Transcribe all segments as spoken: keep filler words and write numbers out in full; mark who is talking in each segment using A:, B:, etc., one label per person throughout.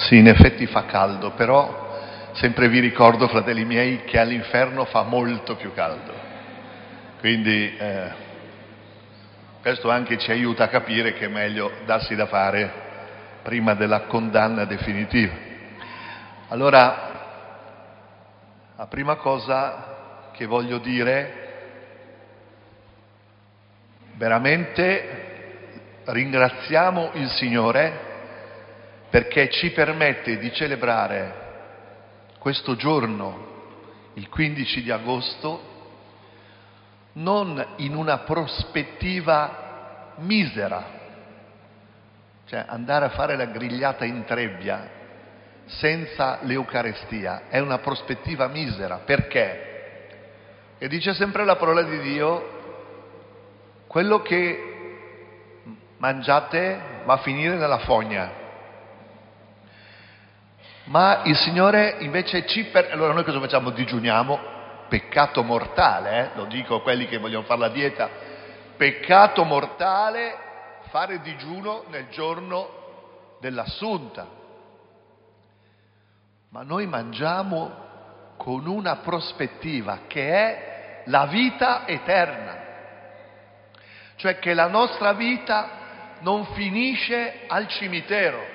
A: Sì, in effetti fa caldo, però sempre vi ricordo, fratelli miei, che all'inferno fa molto più caldo. Quindi eh, questo anche ci aiuta a capire che è meglio darsi da fare prima della condanna definitiva. Allora, la prima cosa che voglio dire, veramente ringraziamo il Signore perché ci permette di celebrare questo giorno, il quindici di agosto, non in una prospettiva misera, cioè andare a fare la grigliata in trebbia senza l'Eucarestia, è una prospettiva misera. Perché? E dice sempre la parola di Dio, quello che mangiate va a finire nella fogna. Ma il Signore invece ci per... Allora noi cosa facciamo? Digiuniamo, peccato mortale, eh? Lo dico a quelli che vogliono fare la dieta, peccato mortale fare digiuno nel giorno dell'Assunta. Ma noi mangiamo con una prospettiva che è la vita eterna, cioè che la nostra vita non finisce al cimitero,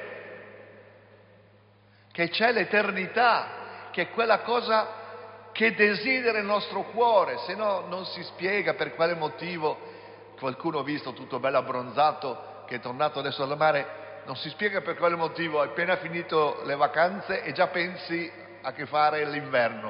A: che c'è l'eternità, che è quella cosa che desidera il nostro cuore, se no non si spiega per quale motivo qualcuno ho visto tutto bello abbronzato che è tornato adesso dal mare, non si spiega per quale motivo hai appena finito le vacanze e già pensi a che fare l'inverno,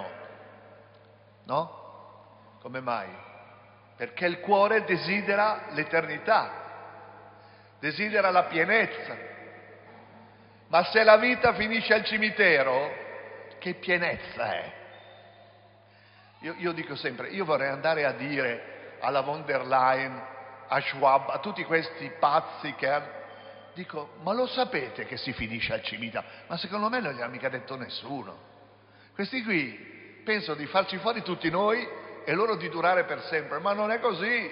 A: no? Come mai? Perché il cuore desidera l'eternità, desidera la pienezza. Ma se la vita finisce al cimitero, che pienezza è? Io, io dico sempre, io vorrei andare a dire alla von der Leyen, a Schwab, a tutti questi pazzi che hanno... Dico, ma lo sapete che si finisce al cimitero? Ma secondo me non gli ha mica detto nessuno. Questi qui pensano di farci fuori tutti noi e loro di durare per sempre, ma non è così.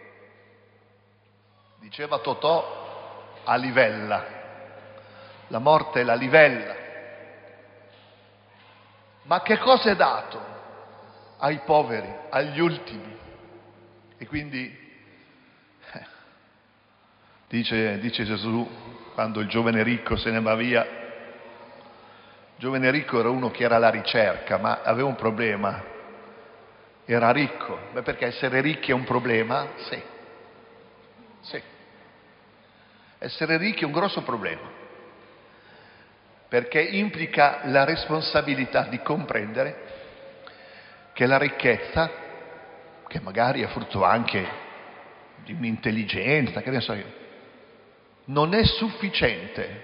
A: Diceva Totò a Livella. La morte è la livella. Ma che cosa è dato ai poveri, agli ultimi? E quindi eh, dice, dice Gesù, quando il giovane ricco se ne va via, il giovane ricco era uno che era alla ricerca, ma aveva un problema. Era ricco. Beh, perché essere ricchi è un problema? Sì. Sì. Essere ricchi è un grosso problema, perché implica la responsabilità di comprendere che la ricchezza, che magari è frutto anche di un'intelligenza, che ne so io, non è sufficiente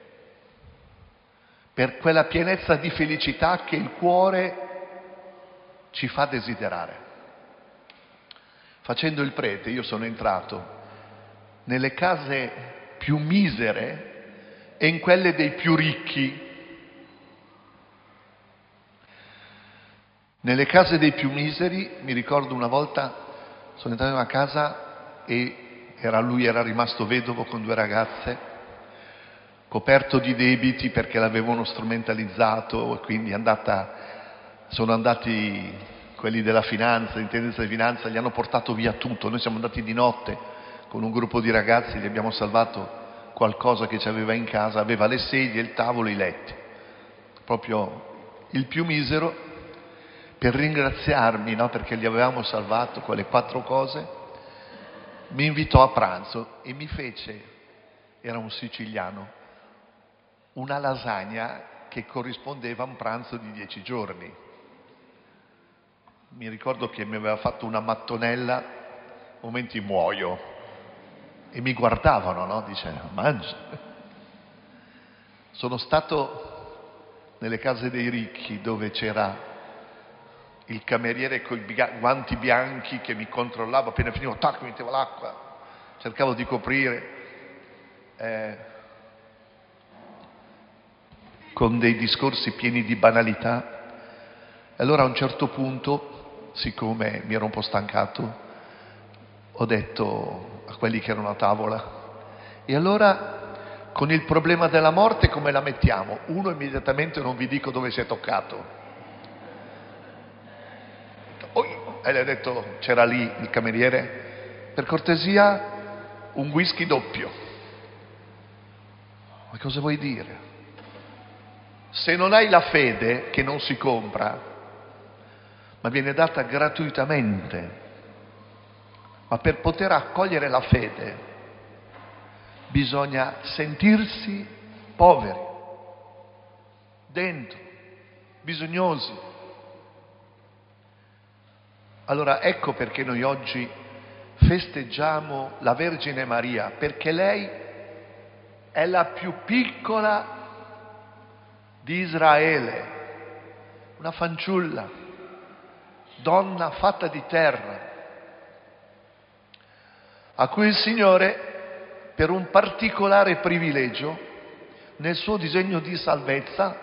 A: per quella pienezza di felicità che il cuore ci fa desiderare. Facendo il prete, io sono entrato nelle case più misere e in quelle dei più ricchi. Nelle case dei più miseri, mi ricordo una volta, sono entrato in una casa e era, lui era rimasto vedovo con due ragazze, coperto di debiti perché l'avevano strumentalizzato, e quindi è andata, sono andati quelli della finanza, l'intendenza di finanza, gli hanno portato via tutto. Noi siamo andati di notte con un gruppo di ragazzi, gli abbiamo salvato qualcosa che ci aveva in casa, aveva le sedie, il tavolo, i letti, proprio il più misero. Per ringraziarmi, no, perché gli avevamo salvato quelle quattro cose, mi invitò a pranzo e mi fece, era un siciliano, una lasagna che corrispondeva a un pranzo di dieci giorni. Mi ricordo che mi aveva fatto una mattonella, momenti muoio, e mi guardavano, no? Dice, mangia. Sono stato nelle case dei ricchi dove c'era il cameriere con i guanti bianchi che mi controllava, appena finivo, tac, mi metteva l'acqua, cercavo di coprire, eh, con dei discorsi pieni di banalità. E allora a un certo punto, siccome mi ero un po' stancato, ho detto a quelli che erano a tavola, e allora con il problema della morte come la mettiamo? Uno immediatamente non vi dico dove si è toccato. Oh, e le ha detto, c'era lì il cameriere, per cortesia un whisky doppio. Ma cosa vuoi dire? Se non hai la fede, che non si compra, ma viene data gratuitamente, ma per poter accogliere la fede bisogna sentirsi poveri, dentro, bisognosi. Allora ecco perché noi oggi festeggiamo la Vergine Maria, perché lei è la più piccola di Israele, una fanciulla, donna fatta di terra, a cui il Signore, per un particolare privilegio, nel suo disegno di salvezza,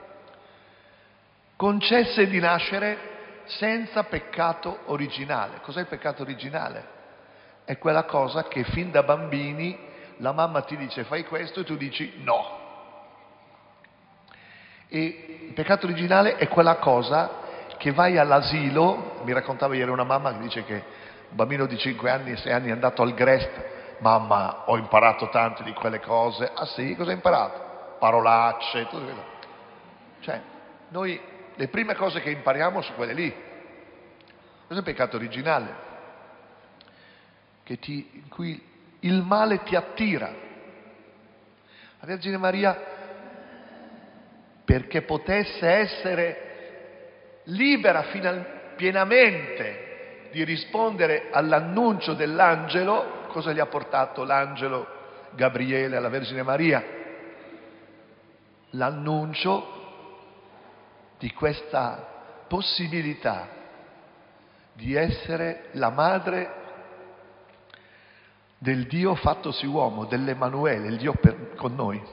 A: concesse di nascere senza peccato originale. Cos'è il peccato originale? È quella cosa che fin da bambini la mamma ti dice fai questo e tu dici no. E il peccato originale è quella cosa che vai all'asilo. Mi raccontava ieri una mamma che dice che un bambino di cinque anni, sei anni è andato al Grest. Mamma, ho imparato tante di quelle cose. Ah sì? Cosa hai imparato? Parolacce, tutto quello. Cioè, noi le prime cose che impariamo sono quelle lì. Questo è il peccato originale, che ti, in cui il male ti attira. La Vergine Maria, perché potesse essere libera final, pienamente di rispondere all'annuncio dell'angelo, cosa gli ha portato l'angelo Gabriele alla Vergine Maria? L'annuncio di questa possibilità di essere la madre del Dio fattosi uomo, dell'Emanuele, il Dio per, con noi.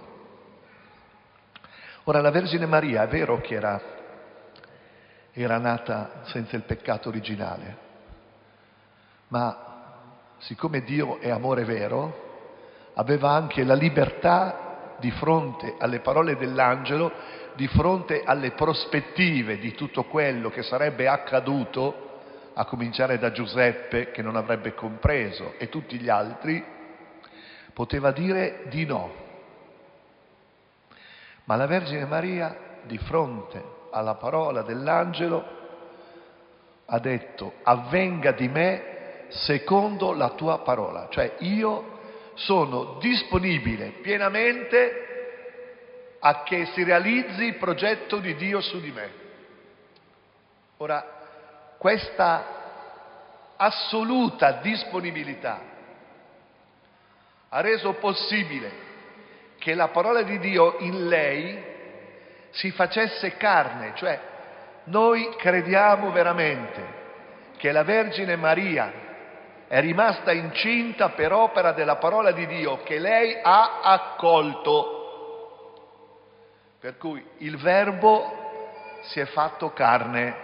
A: Ora la Vergine Maria è vero che era, era nata senza il peccato originale, ma siccome Dio è amore vero, aveva anche la libertà di fronte alle parole dell'angelo, di fronte alle prospettive di tutto quello che sarebbe accaduto, a cominciare da Giuseppe che non avrebbe compreso e tutti gli altri, poteva dire di no. Ma la Vergine Maria, di fronte alla parola dell'angelo, ha detto: avvenga di me secondo la tua parola. Cioè io sono disponibile pienamente a che si realizzi il progetto di Dio su di me. Ora, questa assoluta disponibilità ha reso possibile che la parola di Dio in lei si facesse carne, cioè noi crediamo veramente che la Vergine Maria è rimasta incinta per opera della parola di Dio che lei ha accolto, per cui il Verbo si è fatto carne.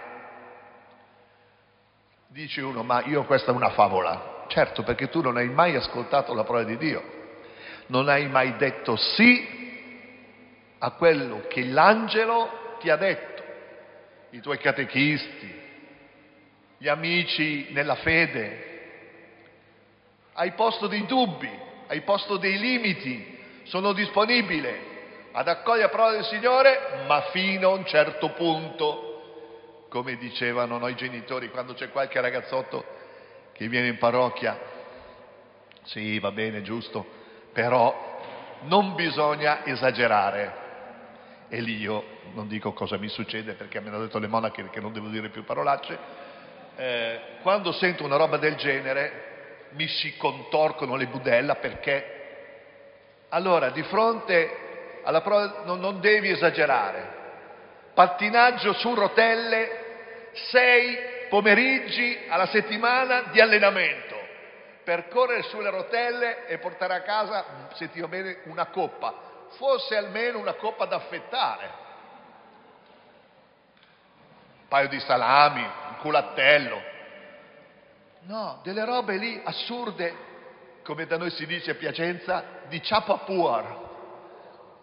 A: Dice uno, ma io questa è una favola. Certo, perché tu non hai mai ascoltato la parola di Dio, non hai mai detto sì a quello che l'angelo ti ha detto, i tuoi catechisti, gli amici nella fede. Hai posto dei dubbi, hai posto dei limiti, sono disponibile ad accogliere la parola del Signore, ma fino a un certo punto. Come dicevano noi genitori quando c'è qualche ragazzotto che viene in parrocchia, sì, va bene, giusto, però non bisogna esagerare. E lì io non dico cosa mi succede, perché mi hanno detto le monache che non devo dire più parolacce. Eh, quando sento una roba del genere mi si contorcono le budella, perché allora di fronte alla prova non, non devi esagerare. Pattinaggio su rotelle, sei pomeriggi alla settimana di allenamento per correre sulle rotelle e portare a casa, se ti va bene, una coppa, fosse almeno una coppa da affettare, un paio di salami, un culattello, no, delle robe lì assurde, come da noi si dice a Piacenza, di ciapapuar.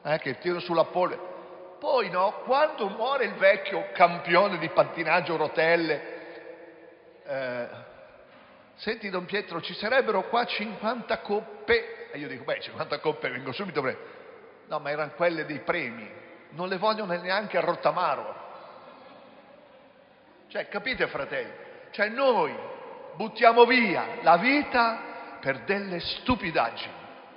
A: eh, che tiro sulla pole. Poi no, quando muore il vecchio campione di pattinaggio rotelle, eh, senti Don Pietro, ci sarebbero qua cinquanta coppe, e io dico, beh, cinquanta coppe vengo subito, pre-. No, ma erano quelle dei premi, non le vogliono neanche a Rottamaro. Cioè, capite fratelli? Cioè noi buttiamo via la vita per delle stupidaggini.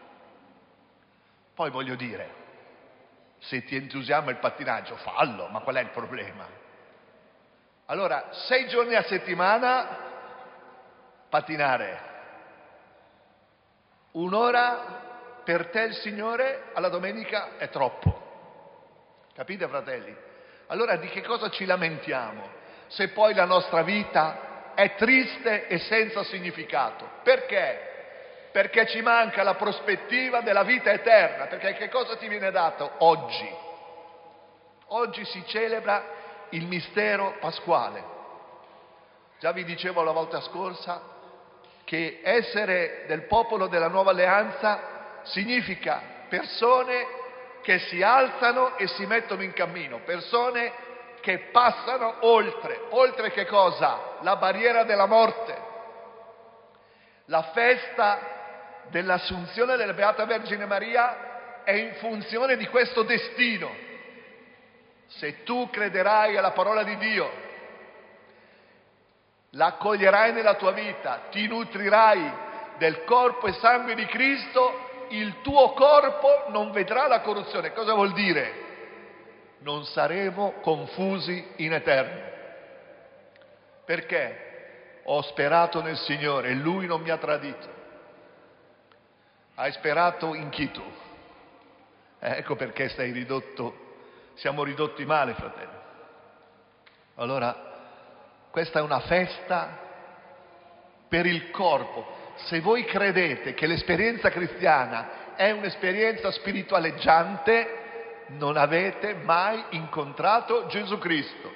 A: Poi voglio dire, se ti entusiasma il pattinaggio, fallo, ma qual è il problema? Allora, sei giorni a settimana pattinare, un'ora per te il Signore alla domenica è troppo. Capite fratelli? Allora di che cosa ci lamentiamo se poi la nostra vita è triste e senza significato? Perché? Perché ci manca la prospettiva della vita eterna. Perché che cosa ti viene dato oggi? Oggi si celebra il mistero pasquale. Già vi dicevo la volta scorsa che essere del popolo della nuova alleanza significa persone che si alzano e si mettono in cammino, persone che passano oltre, oltre che cosa? La barriera della morte. La festa dell'Assunzione della Beata Vergine Maria è in funzione di questo destino. Se tu crederai alla parola di Dio, la accoglierai nella tua vita, ti nutrirai del corpo e sangue di Cristo, il tuo corpo non vedrà la corruzione. Cosa vuol dire? Non saremo confusi in eterno. Perché? Ho sperato nel Signore e Lui non mi ha tradito. Hai sperato in chi tu? Eh, ecco perché sei ridotto, siamo ridotti male, fratello. Allora, questa è una festa per il corpo. Se voi credete che l'esperienza cristiana è un'esperienza spiritualeggiante, non avete mai incontrato Gesù Cristo.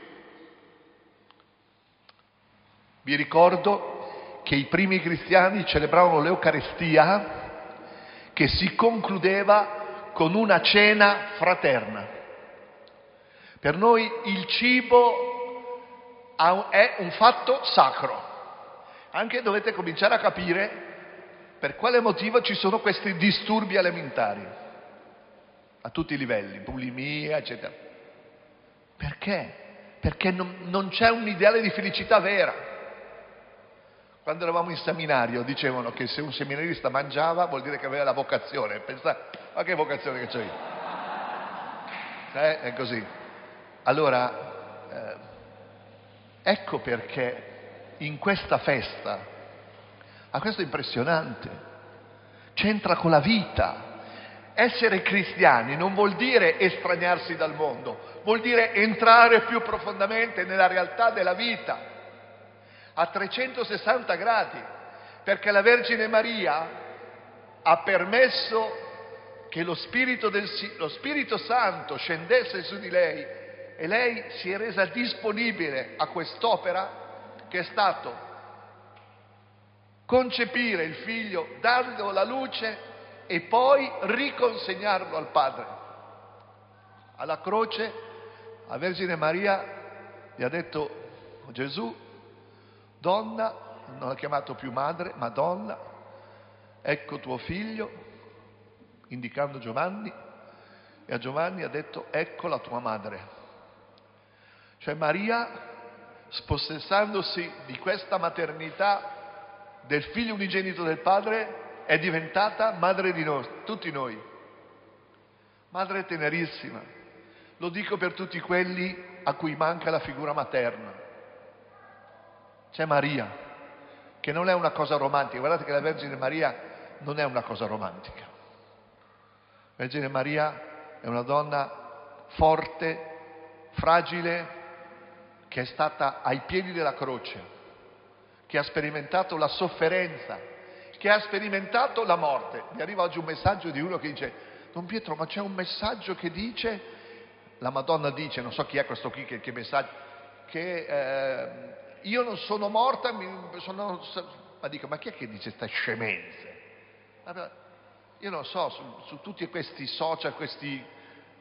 A: Vi ricordo che i primi cristiani celebravano l'Eucaristia che si concludeva con una cena fraterna. Per noi il cibo è un fatto sacro. Anche dovete cominciare a capire per quale motivo ci sono questi disturbi alimentari a tutti i livelli, bulimia, eccetera. Perché? Perché non, non c'è un ideale di felicità vera. Quando eravamo in seminario dicevano che se un seminarista mangiava vuol dire che aveva la vocazione. Pensate, ma che vocazione che c'ho io? Eh, è così. Allora, eh, ecco perché in questa festa, a questo è impressionante, c'entra con la vita. Essere cristiani non vuol dire estraniarsi dal mondo, vuol dire entrare più profondamente nella realtà della vita, a trecentosessanta gradi, perché la Vergine Maria ha permesso che lo Spirito, del, lo Spirito Santo scendesse su di lei e lei si è resa disponibile a quest'opera che è stato concepire il figlio, darlo alla luce e poi riconsegnarlo al Padre. Alla croce la Vergine Maria gli ha detto: Gesù, donna, non l'ha chiamato più madre, ma donna, ecco tuo figlio, indicando Giovanni, e a Giovanni ha detto: ecco la tua madre. Cioè Maria, spossessandosi di questa maternità del figlio unigenito del Padre, è diventata madre di noi, tutti noi. Madre tenerissima. Lo dico per tutti quelli a cui manca la figura materna. C'è Maria, che non è una cosa romantica. Guardate che la Vergine Maria non è una cosa romantica. La Vergine Maria è una donna forte, fragile, che è stata ai piedi della croce, che ha sperimentato la sofferenza, che ha sperimentato la morte. Mi arriva oggi un messaggio di uno che dice: Don Pietro, ma c'è un messaggio che dice, la Madonna dice, non so chi è questo qui, che, che messaggio, che eh, io non sono morta, mi sono... ma dico, ma chi è che dice queste scemenze? Io non so, su, su tutti questi social, questi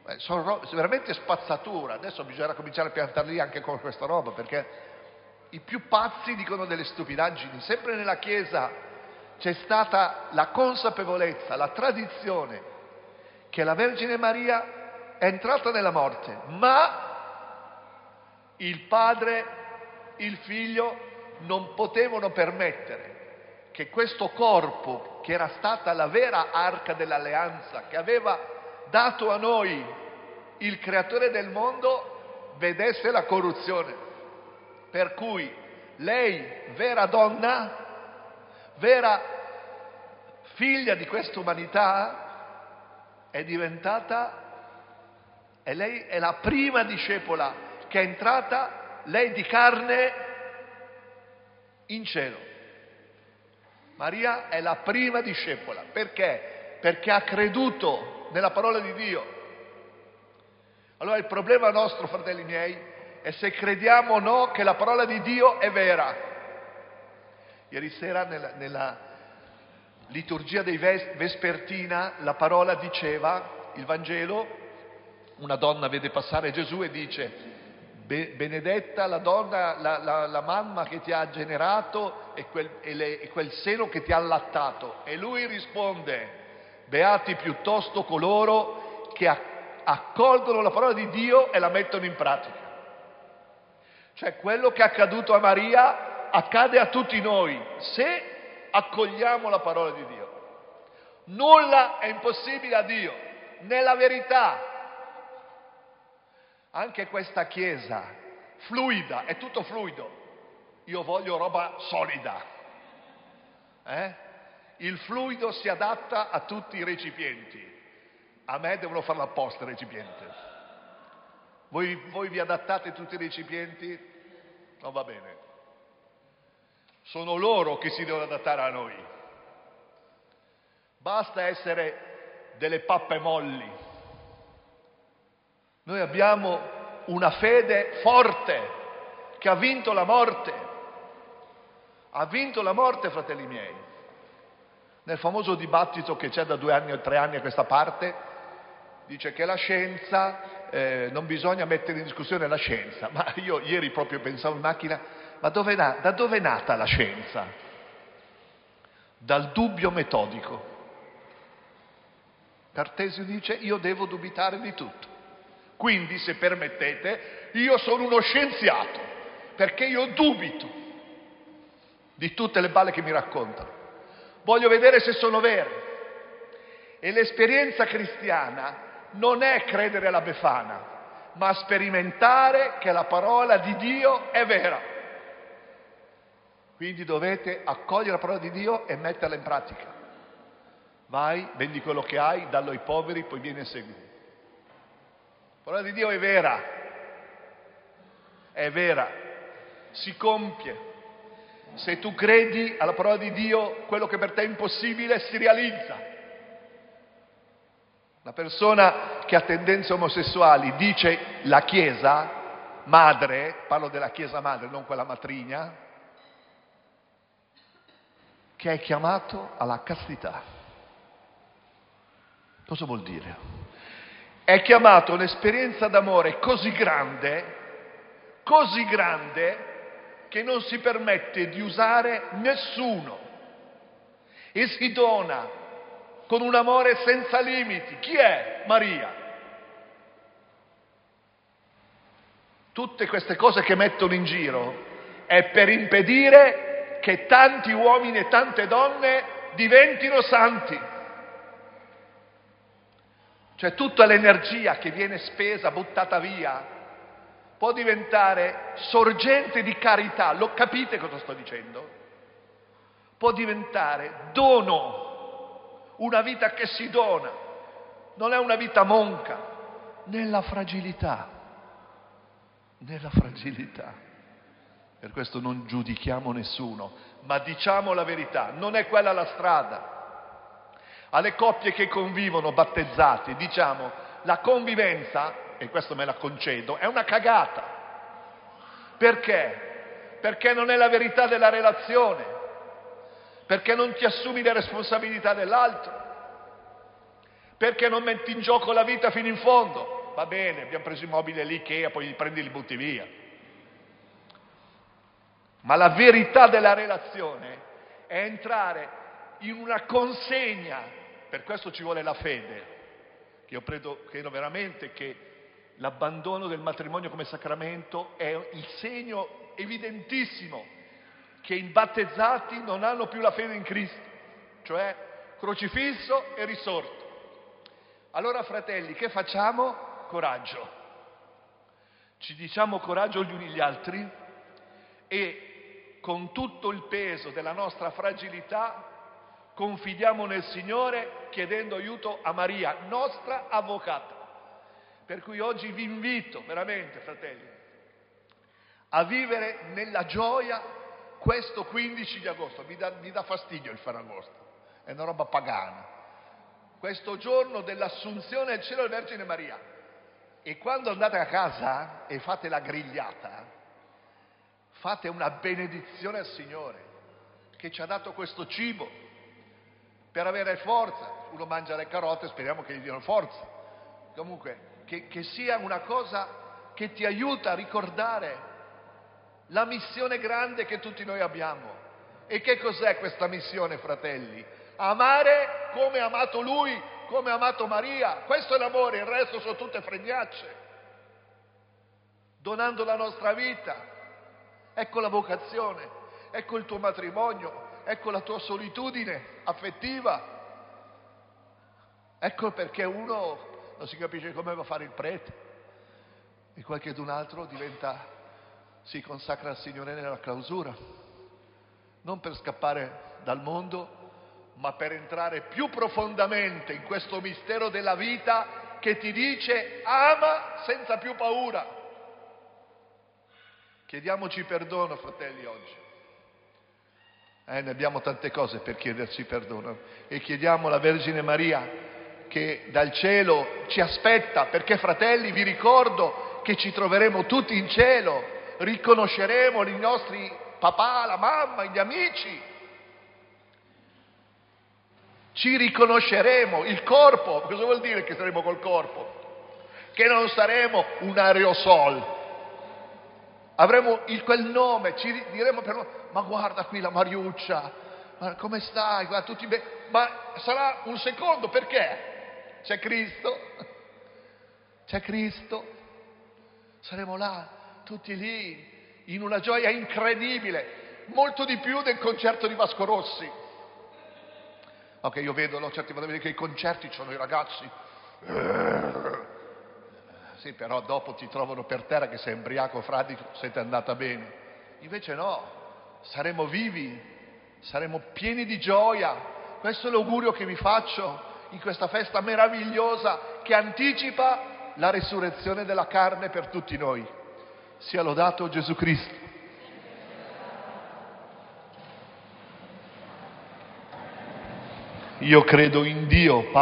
A: Eh, sono ro- veramente spazzatura. Adesso bisogna cominciare a piantarli anche con questa roba, perché i più pazzi dicono delle stupidaggini. Sempre nella Chiesa c'è stata la consapevolezza, la tradizione che la Vergine Maria è entrata nella morte, ma il Padre, il Figlio non potevano permettere che questo corpo, che era stata la vera arca dell'alleanza, che aveva dato a noi il creatore del mondo, vedesse la corruzione. Per cui lei, vera donna, vera figlia di questa umanità, è diventata, e lei è la prima discepola che è entrata, lei di carne, in cielo. Maria è la prima discepola. Perché? Perché ha creduto nella parola di Dio. Allora il problema nostro, fratelli miei, è se crediamo o no che la parola di Dio è vera. Ieri sera nella, nella liturgia dei Ves- Vespertina la parola diceva, il Vangelo, una donna vede passare Gesù e dice: benedetta la donna, la, la, la mamma che ti ha generato e quel, e, le, e quel seno che ti ha allattato. E lui risponde: beati piuttosto coloro che accolgono la parola di Dio e la mettono in pratica. Cioè quello che è accaduto a Maria accade a tutti noi se accogliamo la parola di Dio. Nulla è impossibile a Dio, nella verità. Anche questa Chiesa fluida, è tutto fluido. Io voglio roba solida. Eh? Il fluido si adatta a tutti i recipienti. A me devono farlo apposta il recipiente. Voi, voi vi adattate a tutti i recipienti? Non va bene. Sono loro che si devono adattare a noi. Basta essere delle pappe molli. Noi abbiamo una fede forte che ha vinto la morte. Ha vinto la morte, fratelli miei. Nel famoso dibattito che c'è da due anni o tre anni a questa parte, dice che la scienza, eh, non bisogna mettere in discussione la scienza. Ma io ieri proprio pensavo in macchina, ma dove na- da dove è nata la scienza? Dal dubbio metodico. Cartesio dice: io devo dubitare di tutto. Quindi, se permettete, io sono uno scienziato, perché io dubito di tutte le balle che mi raccontano. Voglio vedere se sono vere. E l'esperienza cristiana non è credere alla Befana, ma sperimentare che la parola di Dio è vera. Quindi dovete accogliere la parola di Dio e metterla in pratica. Vai, vendi quello che hai, dallo ai poveri, poi vieni e segui. La parola di Dio è vera, è vera, si compie. Se tu credi alla parola di Dio, quello che per te è impossibile si realizza. Una persona che ha tendenze omosessuali dice la Chiesa madre, parlo della Chiesa madre, non quella matrigna, che è chiamato alla castità. Cosa vuol dire? È chiamato a un'esperienza d'amore così grande, così grande, che non si permette di usare nessuno e si dona con un amore senza limiti. Chi è? Maria. Tutte queste cose che mettono in giro è per impedire che tanti uomini e tante donne diventino santi. Cioè tutta l'energia che viene spesa, buttata via, può diventare sorgente di carità. Lo capite cosa sto dicendo? Può diventare dono, una vita che si dona. Non è una vita monca, nella fragilità. Nella fragilità. Per questo non giudichiamo nessuno, ma diciamo la verità. Non è quella la strada. Alle coppie che convivono battezzati diciamo: la convivenza, e questo me la concedo, è una cagata. Perché? Perché non è la verità della relazione, perché non ti assumi le responsabilità dell'altro, perché non metti in gioco la vita fino in fondo. soldi, va bene, abbiamo preso i mobili all'Ikea, poi li prendi e li butti via. Ma la verità della relazione è entrare in una consegna, per questo ci vuole la fede, che io credo, credo veramente che l'abbandono del matrimonio come sacramento è il segno evidentissimo che i battezzati non hanno più la fede in Cristo, cioè crocifisso e risorto. Allora, fratelli, che facciamo? Coraggio. Ci diciamo coraggio gli uni gli altri e con tutto il peso della nostra fragilità confidiamo nel Signore chiedendo aiuto a Maria, nostra avvocata. Per cui oggi vi invito veramente, fratelli, a vivere nella gioia questo quindici di agosto. Mi dà, mi dà fastidio il Ferragosto, è una roba pagana. Questo giorno dell'assunzione al cielo della Vergine Maria. E quando andate a casa e fate la grigliata, fate una benedizione al Signore che ci ha dato questo cibo per avere forza. Uno mangia le carote, speriamo che gli diano forza. Comunque, che, che sia una cosa che ti aiuta a ricordare la missione grande che tutti noi abbiamo. E che cos'è questa missione, fratelli? Amare come ha amato Lui, come ha amato Maria. Questo è l'amore, il resto sono tutte fregnacce. Donando la nostra vita. Ecco la vocazione, ecco il tuo matrimonio, ecco la tua solitudine affettiva. Ecco perché uno non si capisce come va a fare il prete e qualcun altro diventa, si consacra al Signore nella clausura, non per scappare dal mondo, ma per entrare più profondamente in questo mistero della vita che ti dice ama senza più paura. Chiediamoci perdono, fratelli, oggi. Eh, ne abbiamo tante cose per chiederci perdono. E chiediamo alla Vergine Maria che dal cielo ci aspetta, perché, fratelli, vi ricordo che ci troveremo tutti in cielo, riconosceremo i nostri papà, la mamma, gli amici. Ci riconosceremo, il corpo. Cosa vuol dire che saremo col corpo? Che non saremo un aerosol. Avremo il, quel nome, ci diremo per noi, ma guarda qui la Mariuccia, ma come stai? Guarda, tutti be-. Ma sarà un secondo, perché? C'è Cristo, c'è Cristo, saremo là, tutti lì, in una gioia incredibile, molto di più del concerto di Vasco Rossi. Ok, io vedo, no, certi vado che i concerti sono i ragazzi. Sì, però dopo ti trovano per terra che sei embriaco, fradicio, siete andata bene. Invece no, saremo vivi, saremo pieni di gioia. Questo è l'augurio che vi faccio in questa festa meravigliosa che anticipa la risurrezione della carne per tutti noi. Sia lodato Gesù Cristo. Io credo in Dio,